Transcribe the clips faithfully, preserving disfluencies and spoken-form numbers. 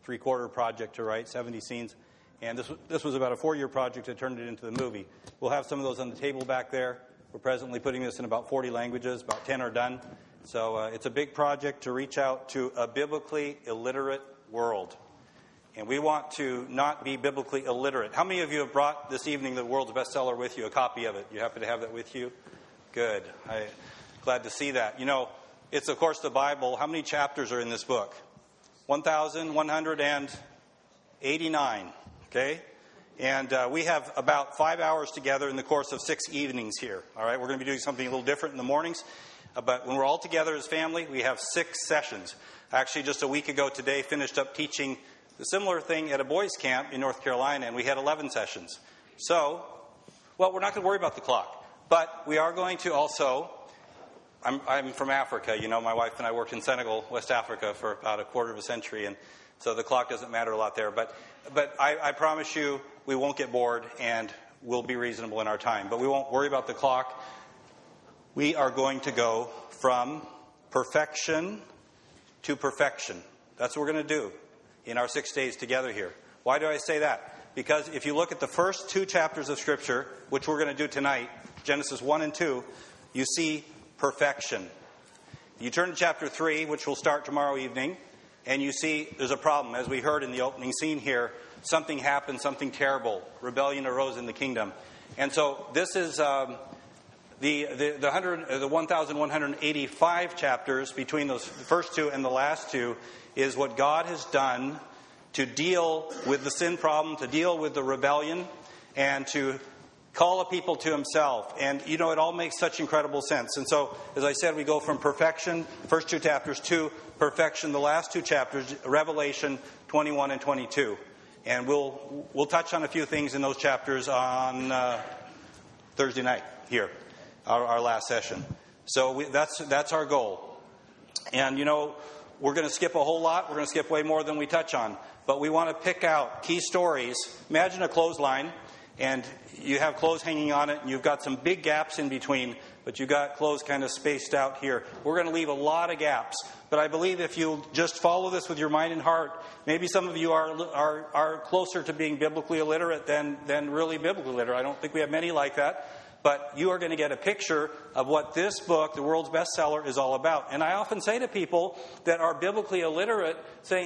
three-quarter project to write, seventy scenes. And this, this was about a four-year project that turned it into the movie. We'll have some of those on the table back there. We're presently putting this in about forty languages. About ten are done. So uh, it's a big project to reach out to a biblically illiterate world. And we want to not be biblically illiterate. How many of you have brought this evening the world's bestseller with you, a copy of it? You happen to have that with you? Good. I'm glad to see that. You know, it's, of course, the Bible. How many chapters are in this book? one thousand one hundred eighty-nine. Okay? And uh, we have about five hours together in the course of six evenings here. All right? We're going to be doing something a little different in the mornings. Uh, but when we're all together as family, we have six sessions. Actually, just a week ago today, finished up teaching the similar thing at a boys' camp in North Carolina, and we had eleven sessions. So, well, we're not going to worry about the clock. But we are going to also, I'm, I'm from Africa. You know, my wife and I worked in Senegal, West Africa, for about a quarter of a century, and so the clock doesn't matter a lot there. But but I, I promise you, we won't get bored, and we'll be reasonable in our time. But we won't worry about the clock. We are going to go from perfection to perfection. That's what we're going to do in our six days together here. Why do I say that? Because if you look at the first two chapters of Scripture, which we're going to do tonight, Genesis one and two, you see perfection. You turn to chapter three, which will start tomorrow evening, and you see there's a problem. As we heard in the opening scene here, something happened, something terrible. Rebellion arose in the kingdom. And so this is um, the the the, one hundred, the one thousand one hundred eighty-five chapters between those first two and the last two is what God has done to deal with the sin problem, to deal with the rebellion, and to call a people to himself. And, you know, it all makes such incredible sense. And so, as I said, we go from perfection, first two chapters, to perfection, the last two chapters, Revelation twenty-one and twenty-two. And we'll we'll touch on a few things in those chapters on uh, Thursday night here, our, our last session. So we, that's that's our goal. And, you know, we're going to skip a whole lot. We're going to skip way more than we touch on. But we want to pick out key stories. Imagine a clothesline, and you have clothes hanging on it, and you've got some big gaps in between, but you've got clothes kind of spaced out here. We're going to leave a lot of gaps. But I believe if you just follow this with your mind and heart, maybe some of you are are, are closer to being biblically illiterate than, than really biblically literate. I don't think we have many like that. But you are going to get a picture of what this book, the world's bestseller, is all about. And I often say to people that are biblically illiterate, saying,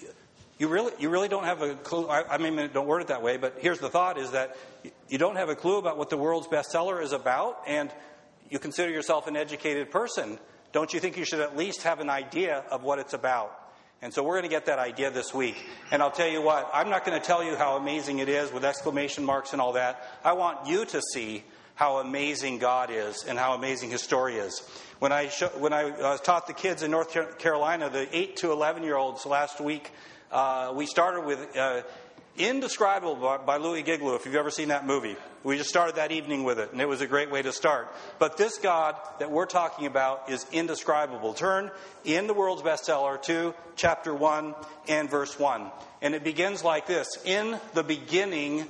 you really you really don't have a clue. I, I mean, don't word it that way, but here's the thought, is that you don't have a clue about what the world's bestseller is about, and you consider yourself an educated person. Don't you think you should at least have an idea of what it's about? And so we're going to get that idea this week. And I'll tell you what, I'm not going to tell you how amazing it is with exclamation marks and all that. I want you to see how amazing God is and how amazing His story is. When I show, when I uh, taught the kids in North Carolina, the eight to eleven-year-olds last week, uh, we started with uh, Indescribable by, by Louis Giglio, if you've ever seen that movie. We just started that evening with it, and it was a great way to start. But this God that we're talking about is indescribable. Turn in the world's bestseller to chapter one and verse one. And it begins like this. In the beginning,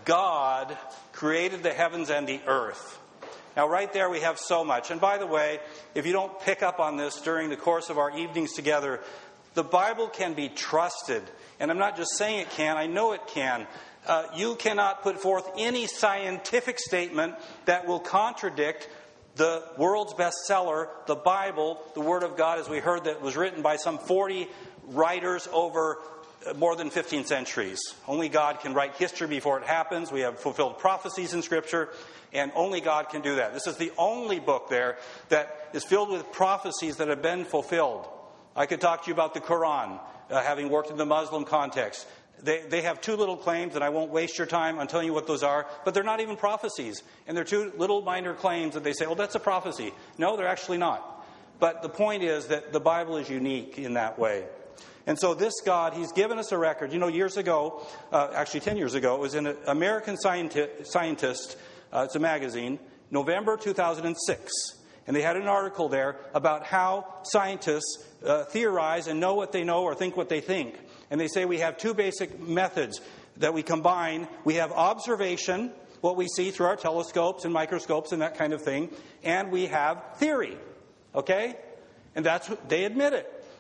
God created the heavens and the earth. Now, right there we have so much. And by the way, if you don't pick up on this during the course of our evenings together, the Bible can be trusted. And I'm not just saying it can, I know it can. Uh, you cannot put forth any scientific statement that will contradict the world's bestseller, the Bible, the Word of God, as we heard, that was written by some forty writers over more than fifteen centuries. Only God can write history before it happens. We have fulfilled prophecies in Scripture, and only God can do that. This is the only book there that is filled with prophecies that have been fulfilled. I could talk to you about the Quran, uh, having worked in the Muslim context. They, they have two little claims, and I won't waste your time on telling you what those are, but they're not even prophecies. And they're two little minor claims that they say, well, that's a prophecy. No, they're actually not. But the point is that the Bible is unique in that way. And so this God, He's given us a record. You know, years ago, uh, actually ten years ago, it was in American Scienti- Scientist, uh, it's a magazine, November two thousand six. And they had an article there about how scientists uh, theorize and know what they know or think what they think. And they say we have two basic methods that we combine. We have observation, what we see through our telescopes and microscopes and that kind of thing. And we have theory. Okay? And that's what they admit it.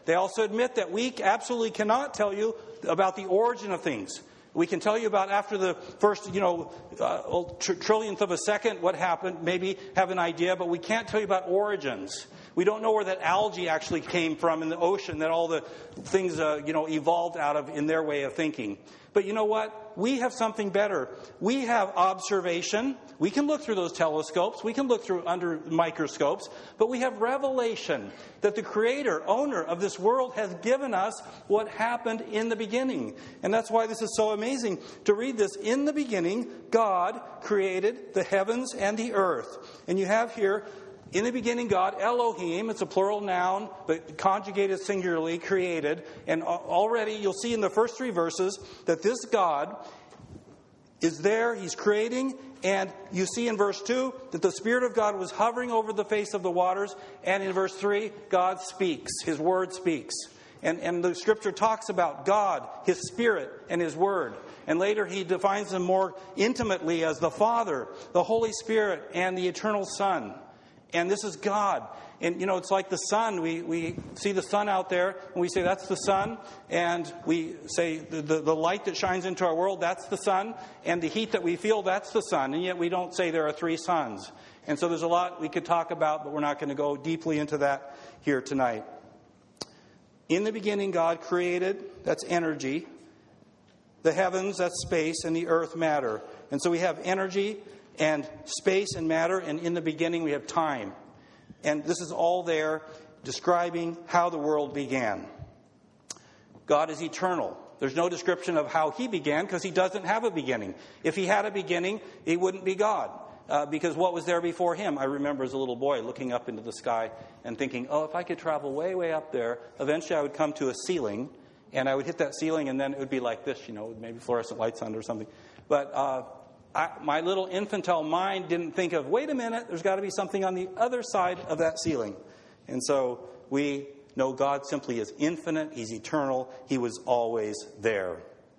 They also admit that we absolutely cannot tell you about the origin of things. We can tell you about after the first, you know, uh, tr- trillionth of a second what happened, maybe have an idea, but we can't tell you about origins. We don't know where that algae actually came from in the ocean that all the things, uh, you know, evolved out of in their way of thinking. But you know what? We have something better. We have observation. We can look through those telescopes. We can look through under microscopes. But we have revelation that the creator, owner of this world has given us what happened in the beginning. And that's why this is so amazing to read this. In the beginning, God created the heavens and the earth. And you have here, in the beginning, God, Elohim, it's a plural noun, but conjugated singularly, created. And already you'll see in the first three verses that this God is there, He's creating. And you see in verse two that the Spirit of God was hovering over the face of the waters. And in verse three, God speaks. His Word speaks. And, and the Scripture talks about God, His Spirit, and His Word. And later He defines them more intimately as the Father, the Holy Spirit, and the Eternal Son. And this is God. And, you know, it's like the sun. We we see the sun out there, and we say, that's the sun. And we say the, the, the light that shines into our world, that's the sun. And the heat that we feel, that's the sun. And yet we don't say there are three suns. And so there's a lot we could talk about, but we're not going to go deeply into that here tonight. In the beginning, God created, that's energy. The heavens, that's space, and the earth, matter. And so we have energy and space and matter, and in the beginning we have time. And this is all there describing how the world began. God is eternal. There's no description of how He began because He doesn't have a beginning. If He had a beginning, He wouldn't be God. Uh, because what was there before Him? I remember as a little boy looking up into the sky and thinking, oh, if I could travel way, way up there, eventually I would come to a ceiling, and I would hit that ceiling, and then it would be like this, you know, maybe fluorescent lights on it or something. But uh I, my little infantile mind didn't think of, wait a minute, there's got to be something on the other side of that ceiling. And so we know God simply is infinite. He's eternal. He was always there.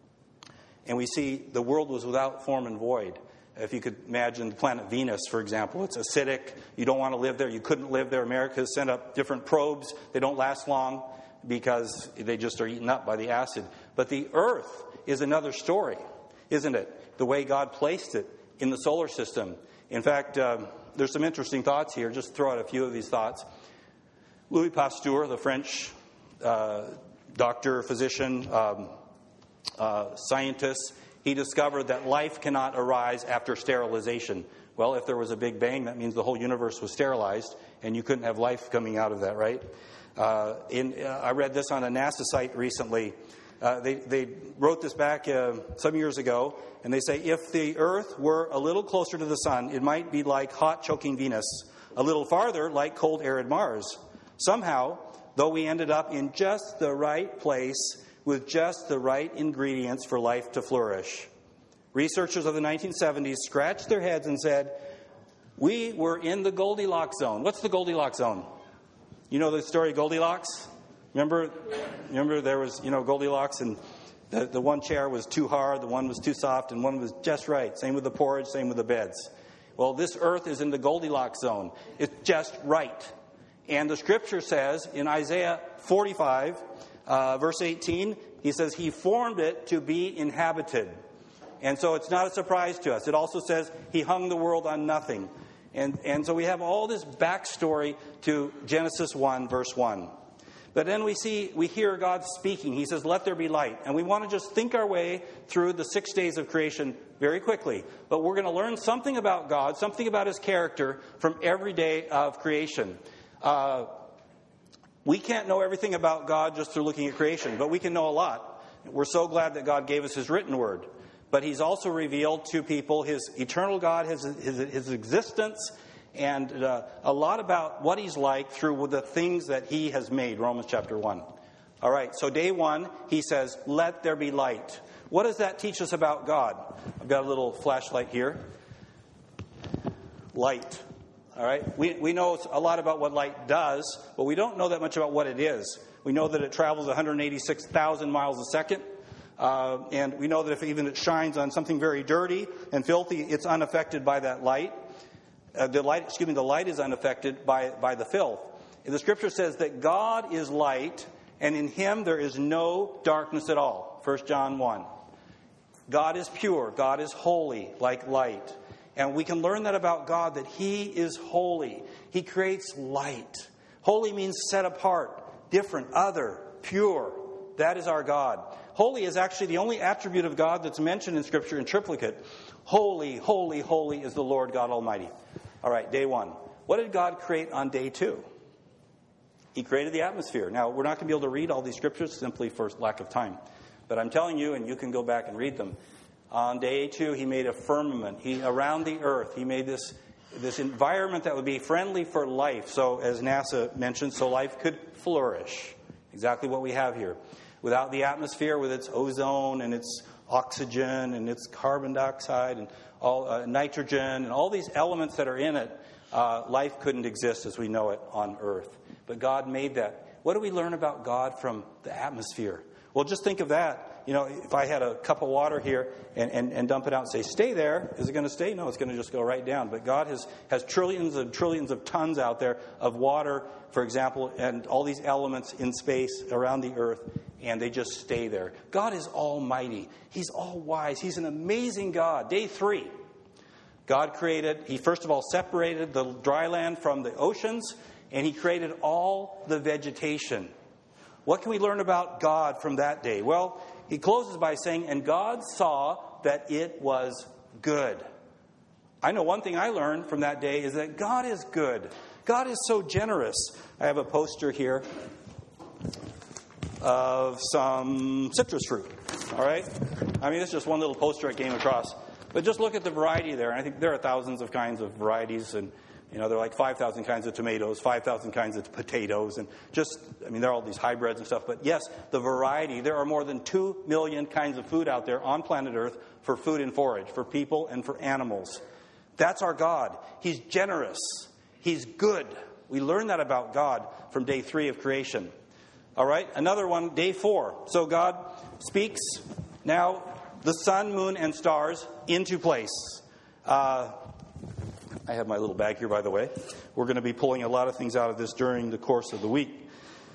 And we see the world was without form and void. If you could imagine the planet Venus, for example, it's acidic. You don't want to live there. You couldn't live there. America has sent up different probes. They don't last long because they just are eaten up by the acid. But the Earth is another story, isn't it? The way God placed it in the solar system. In fact, um, there's some interesting thoughts here. Just throw out a few of these thoughts. Louis Pasteur, the French uh, doctor, physician, um, uh, scientist, he discovered that life cannot arise after sterilization. Well, if there was a Big Bang, that means the whole universe was sterilized, and you couldn't have life coming out of that, right? Uh, in, uh, I read this on a NASA site recently. Uh, they, they wrote this back uh, some years ago, and they say, if the Earth were a little closer to the Sun, it might be like hot, choking Venus, a little farther like cold, arid Mars. Somehow, though we ended up in just the right place with just the right ingredients for life to flourish. Researchers of the nineteen seventies scratched their heads and said, we were in the Goldilocks zone. What's the Goldilocks zone? You know the story of Goldilocks? Remember, remember there was, you know, Goldilocks, and the, the one chair was too hard, the one was too soft, and one was just right. Same with the porridge, same with the beds. Well, this earth is in the Goldilocks zone. It's just right. And the Scripture says in Isaiah forty-five, uh, verse eighteen, He says, He formed it to be inhabited. And so it's not a surprise to us. It also says He hung the world on nothing. And, and so we have all this backstory to Genesis one, verse one. But then we see, we hear God speaking. He says, let there be light. And we want to just think our way through the six days of creation very quickly. But we're going to learn something about God, something about His character from every day of creation. Uh, we can't know everything about God just through looking at creation, but we can know a lot. We're so glad that God gave us His written word. But He's also revealed to people His eternal God, His, his, his existence, and uh, a lot about what He's like through the things that He has made, Romans chapter one. All right, so day one, He says, let there be light. What does that teach us about God? I've got a little flashlight here. Light. All right, we, we know a lot about what light does, but we don't know that much about what it is. We know that it travels one hundred eighty-six thousand miles a second. Uh, and we know that if even it shines on something very dirty and filthy, it's unaffected by that light. Uh, the light, excuse me, the light is unaffected by by the filth. And the Scripture says that God is light, and in him there is no darkness at all. First John one. God is pure. God is holy, like light. And we can learn that about God, that he is holy. He creates light. Holy means set apart, different, other, pure. That is our God. Holy is actually the only attribute of God that's mentioned in Scripture in triplicate. Holy, holy, holy is the Lord God Almighty. All right, day one. What did God create on day two? He created the atmosphere. Now, we're not going to be able to read all these scriptures simply for lack of time. But I'm telling you, and you can go back and read them. On day two, he made a firmament. He around the earth, he made this, this environment that would be friendly for life. So, as NASA mentioned, so life could flourish. Exactly what we have here. Without the atmosphere, with its ozone and its oxygen and its carbon dioxide and all uh, nitrogen and all these elements that are in it, uh, life couldn't exist as we know it on Earth. But God made that. What do we learn about God from the atmosphere? Well, just think of that. You know, if I had a cup of water here and, and, and dump it out and say, stay there, is it going to stay? No, it's going to just go right down. But God has, has trillions and trillions of tons out there of water, for example, and all these elements in space around the earth, and they just stay there. God is almighty. He's all wise. He's an amazing God. Day three, God created, he first of all separated the dry land from the oceans, and he created all the vegetation. What can we learn about God from that day? Well, he closes by saying, and God saw that it was good. I know one thing I learned from that day is that God is good. God is so generous. I have a poster here of some citrus fruit. All right? I mean, it's just one little poster I came across. But just look at the variety there. And I think there are thousands of kinds of varieties. And, you know, there are like five thousand kinds of tomatoes, five thousand kinds of potatoes. And just, I mean, there are all these hybrids and stuff. But yes, the variety. There are more than two million kinds of food out there on planet Earth for food and forage, for people and for animals. That's our God. He's generous. He's good. We learn that about God from day three of creation. All right, another one, day four. So God speaks now the sun, moon, and stars into place. Uh, I have my little bag here, by the way. We're going to be pulling a lot of things out of this during the course of the week.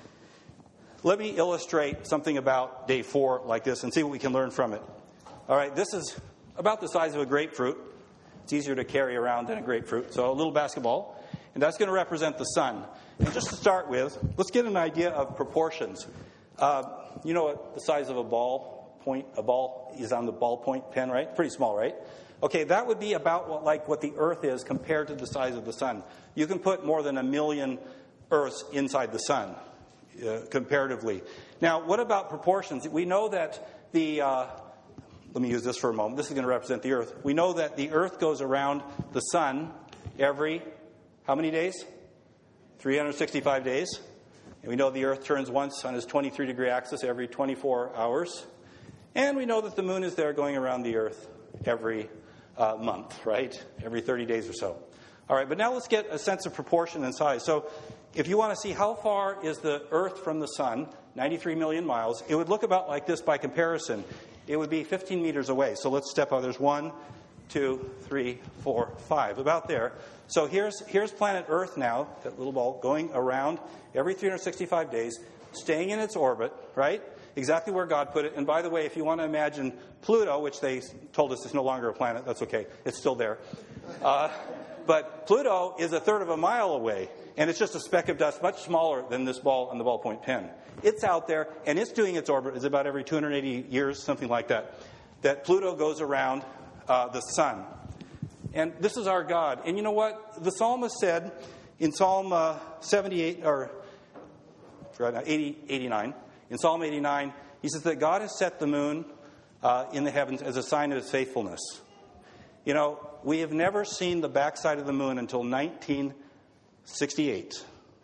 Let me illustrate something about day four like this and see what we can learn from it. All right, this is about the size of a grapefruit. It's easier to carry around than a grapefruit. So a little basketball. And that's going to represent the sun. And just to start with, let's get an idea of proportions. Uh, you know what the size of a ball point, a ball is on the ballpoint pen, right? Pretty small, right? Okay, that would be about what, like what the Earth is compared to the size of the sun. You can put more than a million Earths inside the sun, uh, comparatively. Now, what about proportions? We know that the... Uh, let me use this for a moment. This is going to represent the Earth. We know that the Earth goes around the sun every... How many days? three hundred sixty-five days. And we know the Earth turns once on its twenty-three degree axis every twenty-four hours. And we know that the moon is there going around the Earth every uh, month, right? Every thirty days or so. All right, but now let's get a sense of proportion and size. So if you want to see how far is the Earth from the sun, ninety-three million miles, it would look about like this by comparison. It would be fifteen meters away. So let's step out. There's one, two, three, four, five, about there. So here's here's planet Earth now, that little ball, going around every three hundred sixty-five days, staying in its orbit, right? Exactly where God put it. And by the way, if you want to imagine Pluto, which they told us is no longer a planet, that's okay. It's still there. Uh, but Pluto is a third of a mile away, and it's just a speck of dust, much smaller than this ball on the ballpoint pen. It's out there, and it's doing its orbit. It's about every two hundred eighty years, something like that, that Pluto goes around uh, the sun. And this is our God. And you know what? The psalmist said in Psalm uh, seventy-eight, or eighty, eighty-nine, in Psalm eighty-nine, he says that God has set the moon uh, in the heavens as a sign of his faithfulness. You know, we have never seen the backside of the moon until nineteen sixty-eight,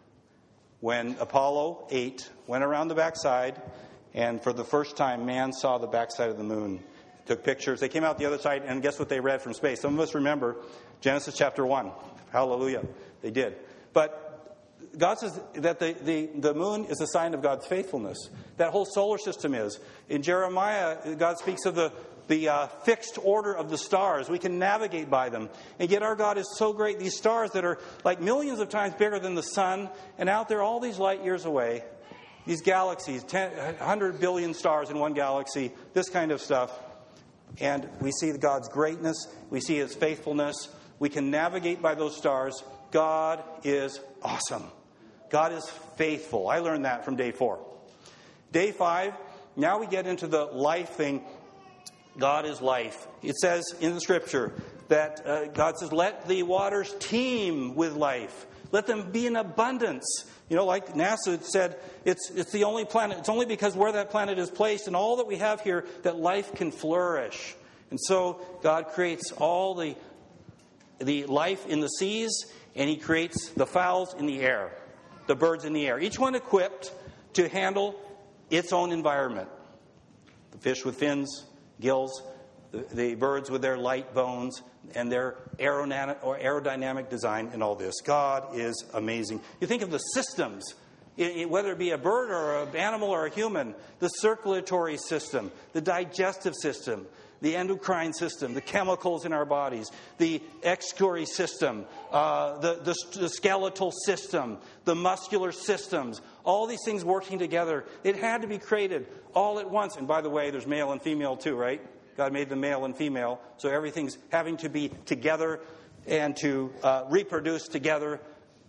when Apollo eight went around the backside, and for the first time, man saw the backside of the moon. Took pictures. They came out the other side, and guess what they read from space? Some of us remember Genesis chapter one. Hallelujah. They did. But God says that the, the, the moon is a sign of God's faithfulness. That whole solar system is. In Jeremiah, God speaks of the, the uh, fixed order of the stars. We can navigate by them. And yet our God is so great. These stars that are like millions of times bigger than the sun, and out there all these light years away, these galaxies, ten, one hundred billion stars in one galaxy, this kind of stuff. And we see God's greatness. We see His faithfulness. We can navigate by those stars. God is awesome. God is faithful. I learned that from day four. Day five, now we get into the life thing. God is life. It says in the Scripture that uh, God says, let the waters teem with life. Let them be in abundance. You know, like NASA said, it's it's the only planet, it's only because where that planet is placed and all that we have here that life can flourish. And so God creates all the the life in the seas, and He creates the fowls in the air, the birds in the air, each one equipped to handle its own environment. The fish with fins, gills, the, the birds with their light bones, and their aerodynamic, or aerodynamic design and all this. God is amazing. You think of the systems, whether it be a bird or an animal or a human, the circulatory system, the digestive system, the endocrine system, the chemicals in our bodies, the excretory system, uh, the, the, the skeletal system, the muscular systems, all these things working together. It had to be created all at once. And by the way, there's male and female too, right? God made them male and female, so everything's having to be together and to uh, reproduce together.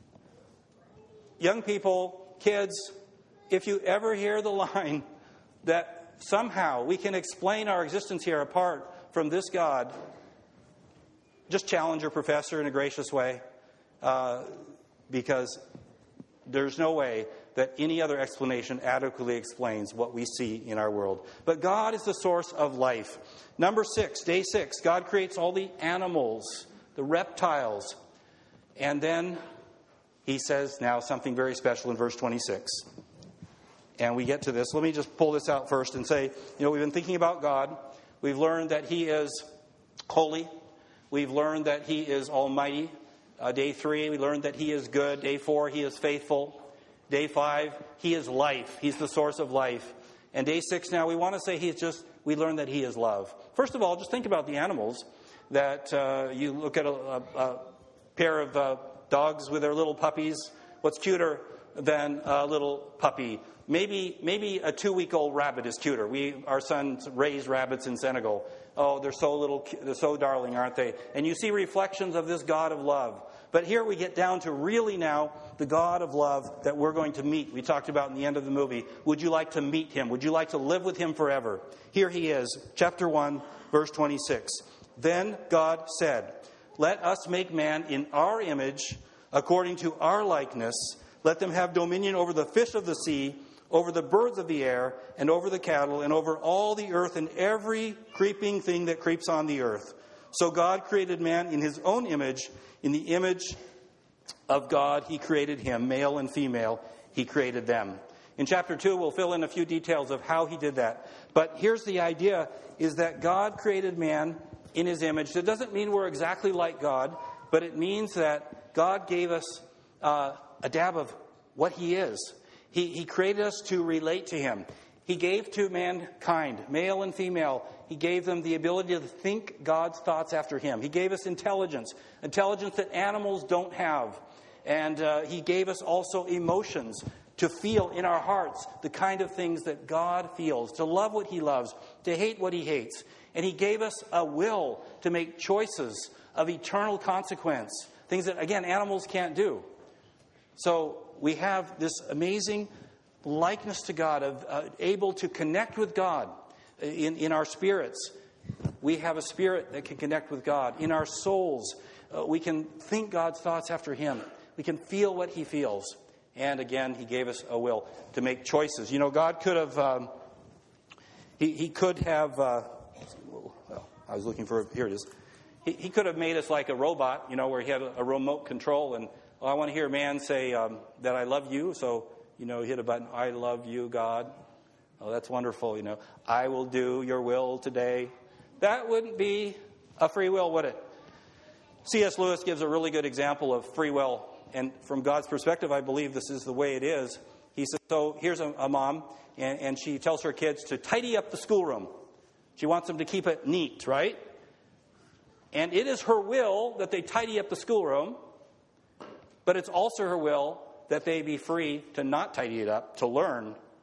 Young people, kids, if you ever hear the line that somehow we can explain our existence here apart from this God, just challenge your professor in a gracious way, uh, because there's no way that any other explanation adequately explains what we see in our world. But God is the source of life. Number six, day six, God creates all the animals, the reptiles. And then He says now something very special in verse twenty-six. And we get to this. Let me just pull this out first and say, you know, we've been thinking about God. We've learned that He is holy. We've learned that He is almighty. Uh, day three, we learned that He is good. Day four, He is faithful. Day five, He is life. He's the source of life. And day six now, we want to say He's just, we learned that He is love. First of all, just think about the animals that uh, you look at a, a, a pair of uh, dogs with their little puppies. What's cuter than a little puppy? Maybe maybe a two-week-old rabbit is cuter. We our sons raised rabbits in Senegal. Oh, they're so little, they're so darling, aren't they? And you see reflections of this God of love. But here we get down to really now the God of love that we're going to meet. We talked about in the end of the movie. Would you like to meet Him? Would you like to live with Him forever? Here He is, chapter one, verse twenty-six. Then God said, let us make man in our image, according to our likeness. Let them have dominion over the fish of the sea, over the birds of the air, and over the cattle, and over all the earth, and every creeping thing that creeps on the earth. So God created man in His own image. In the image of God, He created him. Male and female, He created them. In chapter two, we'll fill in a few details of how He did that. But here's the idea, is that God created man in His image. That doesn't mean we're exactly like God, but it means that God gave us uh, a dab of what He is. He, he created us to relate to Him. He gave to mankind, male and female, He gave them the ability to think God's thoughts after Him. He gave us intelligence, intelligence that animals don't have. And uh, He gave us also emotions to feel in our hearts the kind of things that God feels, to love what He loves, to hate what He hates. And He gave us a will to make choices of eternal consequence, things that, again, animals can't do. So we have this amazing likeness to God, of uh, able to connect with God in, in our spirits. We have a spirit that can connect with God. In our souls, uh, we can think God's thoughts after Him. We can feel what He feels. And again, He gave us a will to make choices. You know, God could have, um, he, he could have, uh, well, I was looking for, here it is. He, he could have made us like a robot, you know, where He had a, a remote control. And oh, I want to hear a man say um, that I love you. So, you know, hit a button, I love you, God. Oh, that's wonderful, you know. I will do your will today. That wouldn't be a free will, would it? C S Lewis gives a really good example of free will. And from God's perspective, I believe this is the way it is. He says, so here's a, a mom, and, and she tells her kids to tidy up the schoolroom. She wants them to keep it neat, right? And it is her will that they tidy up the schoolroom, but it's also her will that they be free to not tidy it up, to learn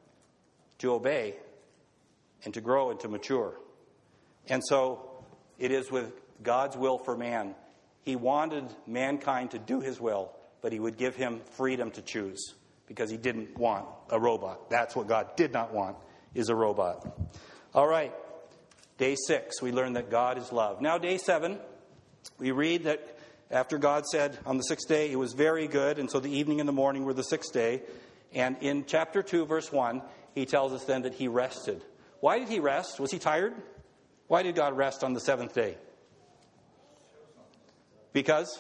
to obey, and to grow and to mature. And so it is with God's will for man. He wanted mankind to do his will, but he would give him freedom to choose because he didn't want a robot. That's what God did not want, is a robot. All right, day six, we learned that God is love. Now, day seven, we read that after God said on the sixth day, it was very good, and so the evening and the morning were the sixth day. And in chapter two, verse one, he tells us then that he rested. Why did he rest? Was he tired? Why did God rest on the seventh day? Because?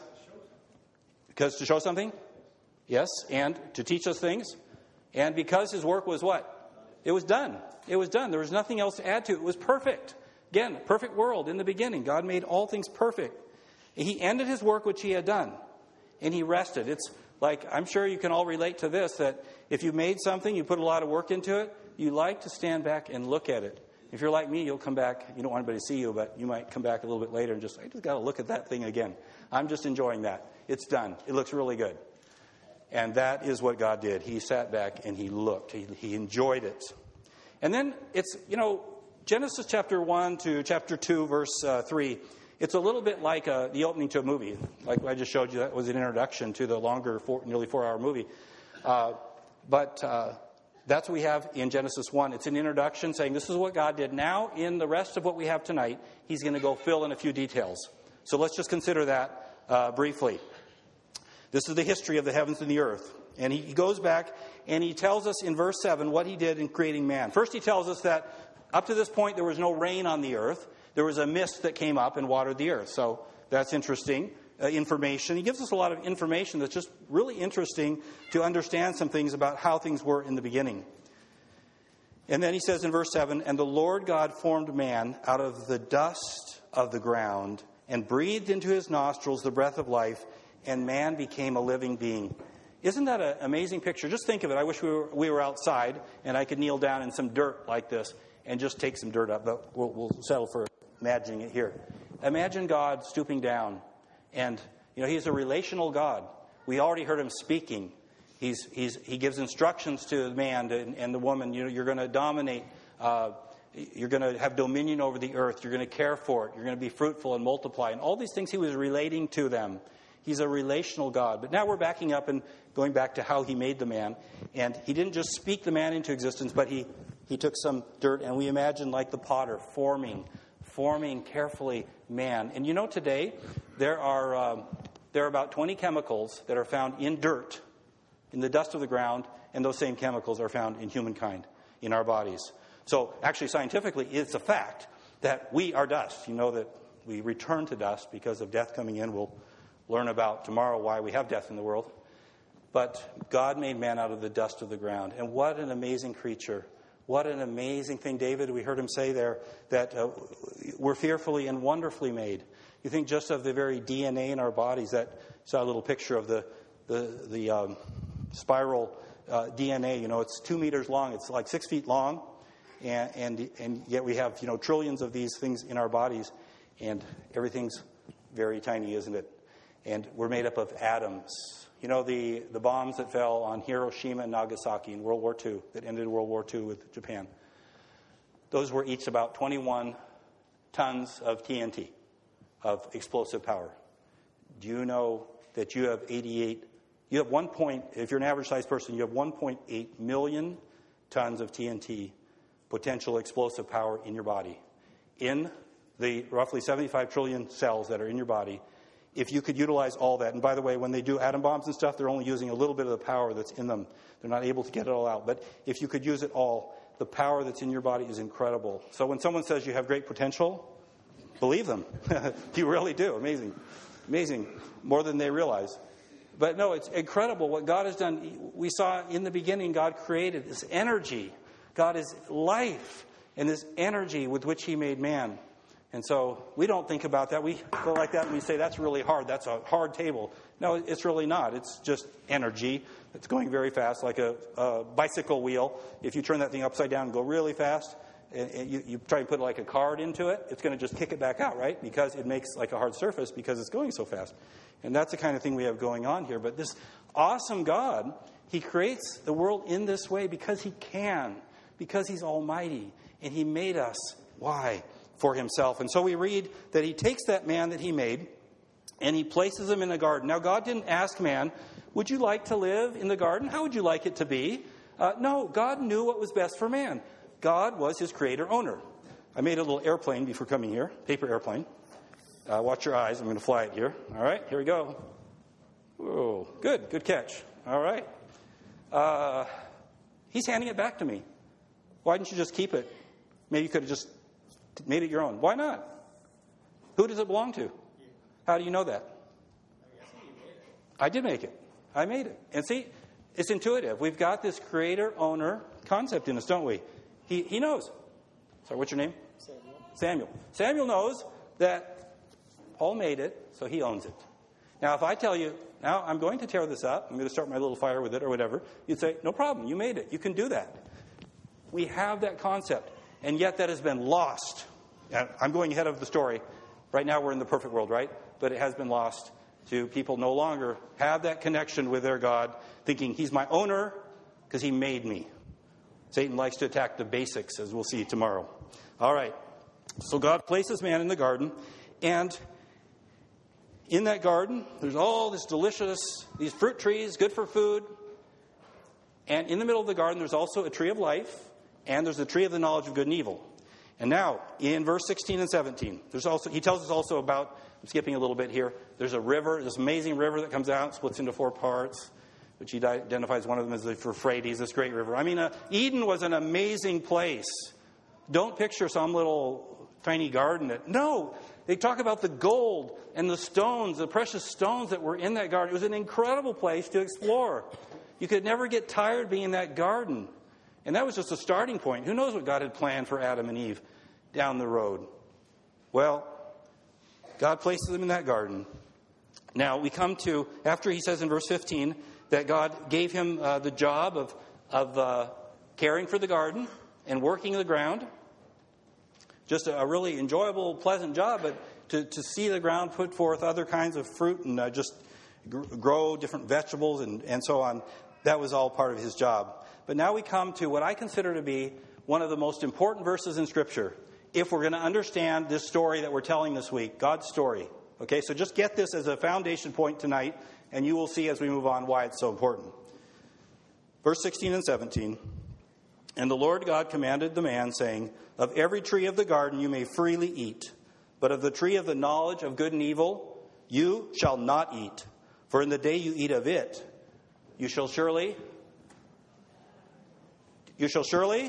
Because to show something? Yes. And to teach us things? And because his work was what? It was done. It was done. There was nothing else to add to it. It was perfect. Again, perfect world in the beginning. God made all things perfect. He ended his work which he had done. And he rested. It's like, I'm sure you can all relate to this, that if you made something, you put a lot of work into it, you like to stand back and look at it. If you're like me, you'll come back. You don't want anybody to see you, but you might come back a little bit later and just, I just got to look at that thing again. I'm just enjoying that. It's done. It looks really good. And that is what God did. He sat back and he looked. He, he enjoyed it. And then it's, you know, Genesis chapter one to chapter two, verse uh, three, it's a little bit like uh, the opening to a movie. Like I just showed you, that was an introduction to the longer, four, nearly four-hour movie. Uh, but uh, that's what we have in Genesis one. It's an introduction saying this is what God did. Now, in the rest of what we have tonight, he's going to go fill in a few details. So let's just consider that uh, briefly. This is the history of the heavens and the earth. And he goes back and he tells us in verse seven what he did in creating man. First, he tells us that up to this point, there was no rain on the earth. There was a mist that came up and watered the earth. So that's interesting uh, information. He gives us a lot of information that's just really interesting to understand some things about how things were in the beginning. And then he says in verse seven, and the Lord God formed man out of the dust of the ground and breathed into his nostrils the breath of life, and man became a living being. Isn't that an amazing picture? Just think of it. I wish we were, we were outside and I could kneel down in some dirt like this and just take some dirt up, but we'll, we'll settle for imagining it here. Imagine God stooping down, and you know he's a relational God. We already heard him speaking. He's, he's, he gives instructions to the man and, and the woman. You know, you're going to dominate. Uh, you're going to have dominion over the earth. You're going to care for it. You're going to be fruitful and multiply. And all these things he was relating to them. He's a relational God. But now we're backing up and going back to how he made the man. And he didn't just speak the man into existence, but he, he took some dirt, and we imagine like the potter forming, forming carefully man. And you know, today there are um, there are about twenty chemicals that are found in dirt, in the dust of the ground, and those same chemicals are found in humankind, in our bodies. So actually, scientifically, it's a fact that we are dust. You know that we return to dust because of death coming in. We'll learn about tomorrow why we have death in the world. But God made man out of the dust of the ground. And what an amazing creature. What an amazing thing. David, we heard him say there that uh, we're fearfully and wonderfully made. You think just of the very D N A in our bodies. That saw a little picture of the the, the um, spiral uh, D N A. You know, it's two meters long. It's like six feet long. And, and, and yet we have, you know, trillions of these things in our bodies. And everything's very tiny, isn't it? And we're made up of atoms. You know, the, the bombs that fell on Hiroshima and Nagasaki in World War Two, that ended World War Two with Japan, those were each about twenty-one tons of T N T, of explosive power. Do you know that you have eighty-eight, you have one point, if you're an average-sized person, you have one point eight million tons of T N T, potential explosive power in your body. In the roughly seventy-five trillion cells that are in your body, if you could utilize all that, and by the way, when they do atom bombs and stuff, they're only using a little bit of the power that's in them. They're not able to get it all out. But if you could use it all, the power that's in your body is incredible. So when someone says you have great potential, believe them. You really do. Amazing. Amazing. More than they realize. But no, it's incredible what God has done. We saw in the beginning, God created this energy. God is life, and this energy with which he made man. And so we don't think about that. We go like that and we say, that's really hard. That's a hard table. No, it's really not. It's just energy. It's going very fast, like a, a bicycle wheel. If you turn that thing upside down and go really fast, and, and you, you try to put like a card into it, it's going to just kick it back out, right? Because it makes like a hard surface because it's going so fast. And that's the kind of thing we have going on here. But this awesome God, he creates the world in this way because he can. Because he's almighty, and he made us. Why? For himself. And so we read that he takes that man that he made, and he places him in a garden. Now, God didn't ask man, would you like to live in the garden? How would you like it to be? Uh, no, God knew what was best for man. God was his creator owner. I made a little airplane before coming here, paper airplane. Uh, watch your eyes. I'm going to fly it here. All right, here we go. Whoa, good, good catch. All right. Uh, he's handing it back to me. Why didn't you just keep it? Maybe you could have just made it your own. Why not? Who does it belong to? How do you know that? I did make it. I made it. And see, it's intuitive. We've got this creator-owner concept in us, don't we? He he knows. Sorry, what's your name? Samuel. Samuel. Samuel knows that Paul made it, so he owns it. Now, if I tell you, now I'm going to tear this up, I'm going to start my little fire with it or whatever, you'd say, no problem, you made it. You can do that. We have that concept, and yet that has been lost. And I'm going ahead of the story. Right now we're in the perfect world, right? But it has been lost to people no longer have that connection with their God, thinking he's my owner because he made me. Satan likes to attack the basics, as we'll see tomorrow. All right. So God places man in the garden, and in that garden, there's all this delicious, these fruit trees, good for food. And in the middle of the garden, there's also a tree of life, and there's the tree of the knowledge of good and evil. And now, in verse sixteen and seventeen, there's also he tells us also about, I'm skipping a little bit here, there's a river, this amazing river that comes out, splits into four parts, which he identifies one of them as the Euphrates, this great river. I mean, uh, Eden was an amazing place. Don't picture some little tiny garden. That, no, they talk about the gold and the stones, the precious stones that were in that garden. It was an incredible place to explore. You could never get tired being in that garden. And that was just a starting point. Who knows what God had planned for Adam and Eve down the road? Well, God places them in that garden. Now, we come to, after he says in verse fifteen, that God gave him uh, the job of, of uh, caring for the garden and working the ground. Just a, a really enjoyable, pleasant job, but to, to see the ground put forth other kinds of fruit and uh, just gr- grow different vegetables and, and so on, that was all part of his job. But now we come to what I consider to be one of the most important verses in Scripture, if we're going to understand this story that we're telling this week, God's story. Okay, so just get this as a foundation point tonight, and you will see as we move on why it's so important. Verse sixteen and seventeen. And the Lord God commanded the man, saying, of every tree of the garden you may freely eat, but of the tree of the knowledge of good and evil you shall not eat. For in the day you eat of it, you shall surely... You shall surely...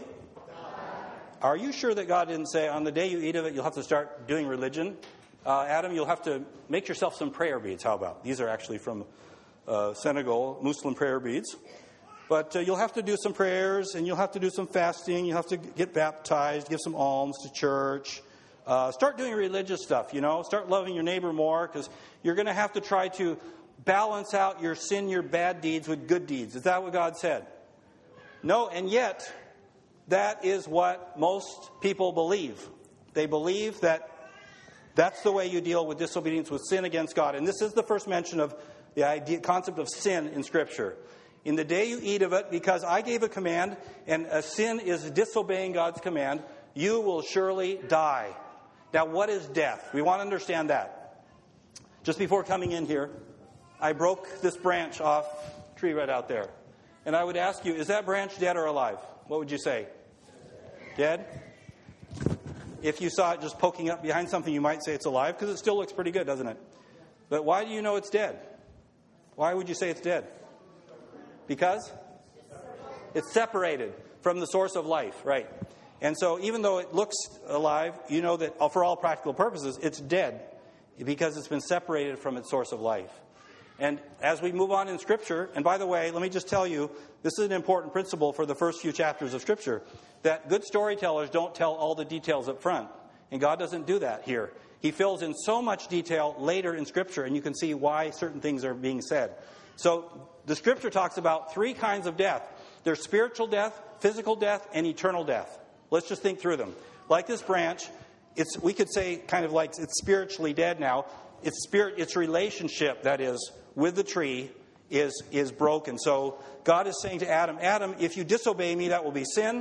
Are you sure that God didn't say, on the day you eat of it, you'll have to start doing religion? Uh, Adam, you'll have to make yourself some prayer beads. How about? These are actually from uh, Senegal, Muslim prayer beads. But uh, you'll have to do some prayers, and you'll have to do some fasting. You'll have to get baptized, give some alms to church. Uh, start doing religious stuff, you know. Start loving your neighbor more, because you're going to have to try to balance out your sin, your bad deeds with good deeds. Is that what God said? No, and yet, that is what most people believe. They believe that that's the way you deal with disobedience, with sin against God. And this is the first mention of the idea, concept of sin in Scripture. In the day you eat of it, because I gave a command, and a sin is disobeying God's command, you will surely die. Now, what is death? We want to understand that. Just before coming in here, I broke this branch off a tree right out there. And I would ask you, is that branch dead or alive? What would you say? Dead? If you saw it just poking up behind something, you might say it's alive, because it still looks pretty good, doesn't it? But why do you know it's dead? Why would you say it's dead? Because it's separated from the source of life, right? And so even though it looks alive, you know that for all practical purposes, it's dead because it's been separated from its source of life. And as we move on in Scripture, and by the way, let me just tell you, this is an important principle for the first few chapters of Scripture, that good storytellers don't tell all the details up front. And God doesn't do that here. He fills in so much detail later in Scripture, and you can see why certain things are being said. So the Scripture talks about three kinds of death. There's spiritual death, physical death, and eternal death. Let's just think through them. Like this branch, it's we could say kind of like it's spiritually dead now. Its spirit, its relationship, that is, with the tree is, is broken. So God is saying to Adam, Adam, if you disobey me, that will be sin.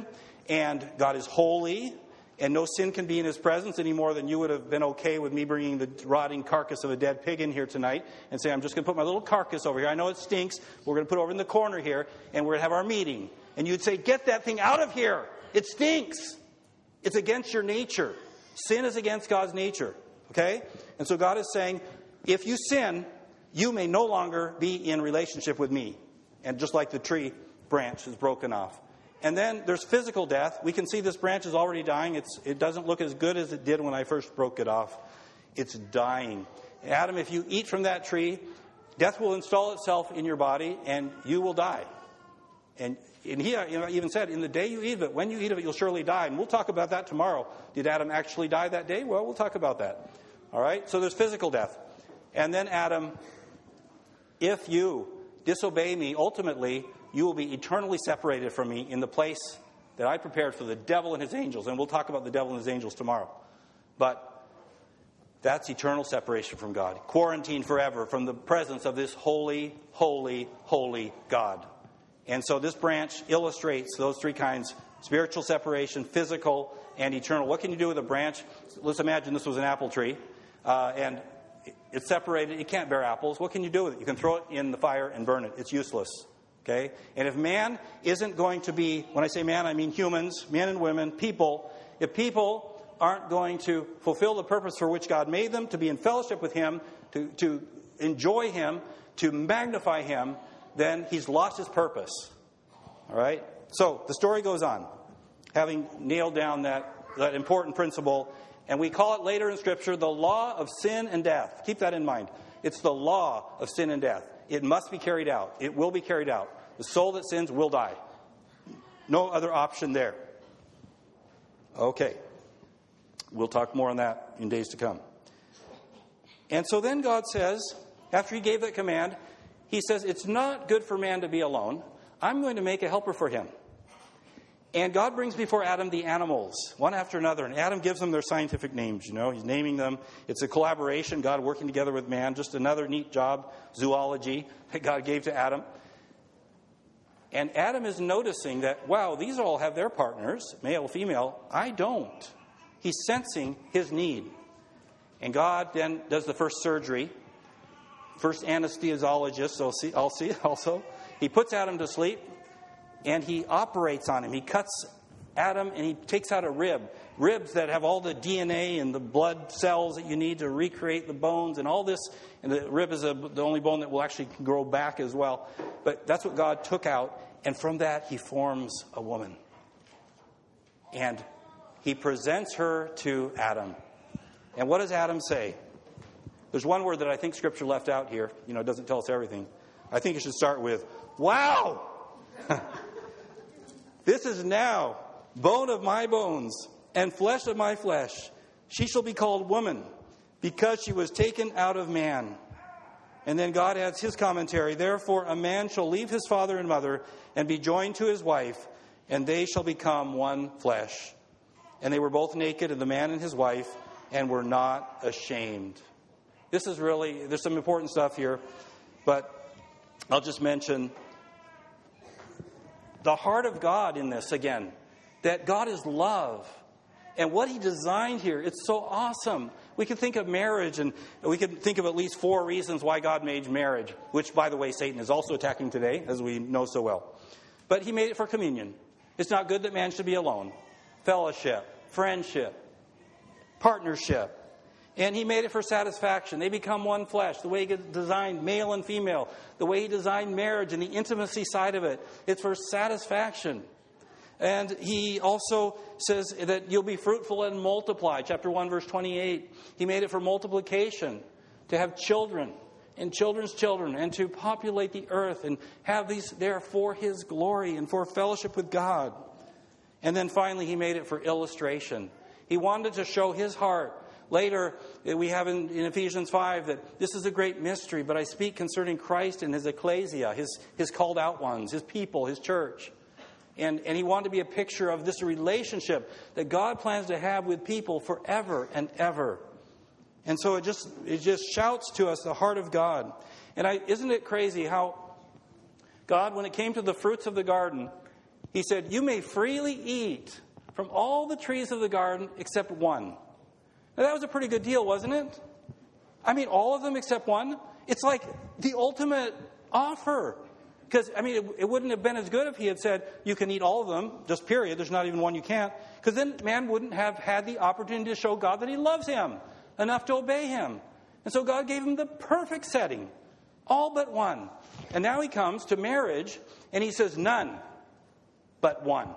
And God is holy, and no sin can be in his presence any more than you would have been okay with me bringing the rotting carcass of a dead pig in here tonight and say, I'm just going to put my little carcass over here. I know it stinks. We're going to put it over in the corner here, and we're going to have our meeting. And you'd say, get that thing out of here. It stinks. It's against your nature. Sin is against God's nature. Okay? And so God is saying, if you sin, you may no longer be in relationship with me. And just like the tree branch is broken off. And then there's physical death. We can see this branch is already dying. It's, it doesn't look as good as it did when I first broke it off. It's dying. Adam, if you eat from that tree, death will install itself in your body and you will die. And, and he you know, even said, in the day you eat of it, when you eat of it, you'll surely die. And we'll talk about that tomorrow. Did Adam actually die that day? Well, we'll talk about that. All right? So there's physical death. And then Adam, if you disobey me, ultimately, you will be eternally separated from me in the place that I prepared for the devil and his angels. And we'll talk about the devil and his angels tomorrow. But that's eternal separation from God. Quarantined forever from the presence of this holy, holy, holy God. And so this branch illustrates those three kinds: spiritual separation, physical, and eternal. What can you do with a branch? Let's imagine this was an apple tree. Uh, and it's separated. It can't bear apples. What can you do with it? You can throw it in the fire and burn it. It's useless. Okay? And if man isn't going to be, when I say man, I mean humans, men and women, people. If people aren't going to fulfill the purpose for which God made them, to be in fellowship with him, to, to enjoy him, to magnify him, then he's lost his purpose. All right? So the story goes on, having nailed down that, that important principle. And we call it later in Scripture the law of sin and death. Keep that in mind. It's the law of sin and death. It must be carried out. It will be carried out. The soul that sins will die. No other option there. Okay. We'll talk more on that in days to come. And so then God says, after he gave that command, he says, it's not good for man to be alone. I'm going to make a helper for him. And God brings before Adam the animals, one after another. And Adam gives them their scientific names, you know. He's naming them. It's a collaboration, God working together with man. Just another neat job, zoology, that God gave to Adam. And Adam is noticing that, wow, these all have their partners, male, female. I don't. He's sensing his need. And God then does the first surgery. First anesthesiologist, so see, I'll see also. He puts Adam to sleep. And he operates on him. He cuts Adam and he takes out a rib. Ribs that have all the D N A and the blood cells that you need to recreate the bones and all this. And the rib is a, the only bone that will actually grow back as well. But that's what God took out. And from that he forms a woman. And he presents her to Adam. And what does Adam say? There's one word that I think Scripture left out here. You know, it doesn't tell us everything. I think it should start with, wow! This is now bone of my bones and flesh of my flesh. She shall be called woman because she was taken out of man. And then God adds his commentary. Therefore, a man shall leave his father and mother and be joined to his wife, and they shall become one flesh. And they were both naked, and the man and his wife, and were not ashamed. This is really, there's some important stuff here, but I'll just mention the heart of God in this again, that God is love. And what he designed here, it's so awesome. We could think of marriage, and we could think of at least four reasons why God made marriage, which, by the way, Satan is also attacking today, as we know so well. But he made it for communion. It's not good that man should be alone. Fellowship, friendship, partnership. And he made it for satisfaction. They become one flesh. The way he designed male and female. The way he designed marriage and the intimacy side of it. It's for satisfaction. And he also says that you'll be fruitful and multiply. Chapter one, verse twenty-eight. He made it for multiplication. To have children and children's children. And to populate the earth. And have these there for his glory and for fellowship with God. And then finally he made it for illustration. He wanted to show his heart. Later, we have in, in Ephesians five that this is a great mystery, but I speak concerning Christ and his ecclesia, his, his called out ones, his people, his church. And, and he wanted to be a picture of this relationship that God plans to have with people forever and ever. And so it just it just shouts to us the heart of God. And I, isn't it crazy how God, when it came to the fruits of the garden, He said, you may freely eat from all the trees of the garden except one. Now, that was a pretty good deal, wasn't it? I mean, all of them except one. It's like the ultimate offer. Because, I mean, it, it wouldn't have been as good if he had said, you can eat all of them, just period. There's not even one you can't. Because then man wouldn't have had the opportunity to show God that he loves him enough to obey him. And so God gave him the perfect setting, all but one. And now he comes to marriage, and he says, none but one.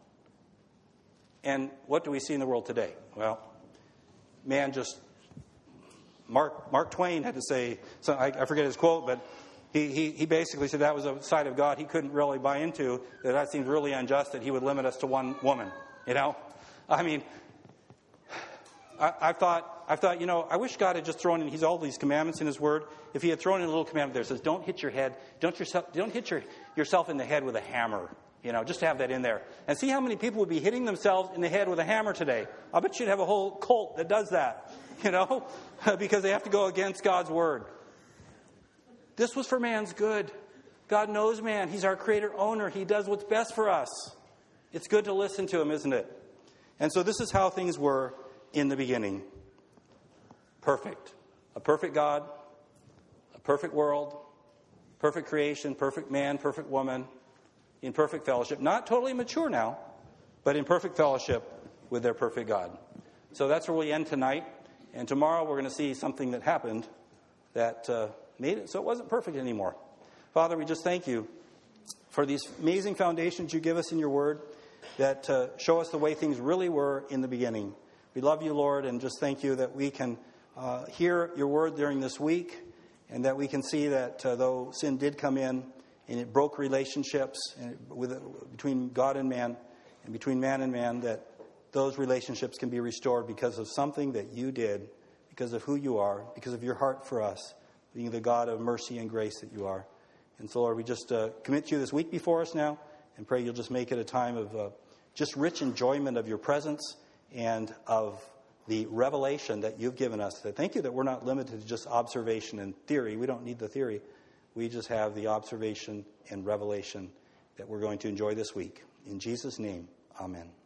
And what do we see in the world today? Well, man just, Mark Mark Twain had to say, so I, I forget his quote, but he, he, he basically said that was a side of God he couldn't really buy into, that that seems really unjust that he would limit us to one woman, you know? I mean, I, I thought, I thought, you know, I wish God had just thrown in, he's all these commandments in his word. If he had thrown in a little commandment there that says, don't hit your head, don't yourself, don't hit your, yourself in the head with a hammer, you know, just to have that in there. And see how many people would be hitting themselves in the head with a hammer today. I bet you'd have a whole cult that does that, you know, because they have to go against God's word. This was for man's good. God knows man. He's our creator owner. He does what's best for us. It's good to listen to him, isn't it? And so this is how things were in the beginning. Perfect. A perfect God, a perfect world, perfect creation, perfect man, perfect woman, in perfect fellowship. Not totally mature now, but in perfect fellowship with their perfect God. So that's where we end tonight. And tomorrow we're going to see something that happened that uh, made it so it wasn't perfect anymore. Father, we just thank you for these amazing foundations you give us in your word that uh, show us the way things really were in the beginning. We love you, Lord, and just thank you that we can uh, hear your word during this week, and that we can see that uh, though sin did come in and it broke relationships and it, with, between God and man and between man and man, that those relationships can be restored because of something that you did, because of who you are, because of your heart for us, being the God of mercy and grace that you are. And so, Lord, we just uh, commit to you this week before us now and pray you'll just make it a time of uh, just rich enjoyment of your presence and of the revelation that you've given us. Thank you that we're not limited to just observation and theory. We don't need the theory. We just have the observation and revelation that we're going to enjoy this week. In Jesus' name, amen.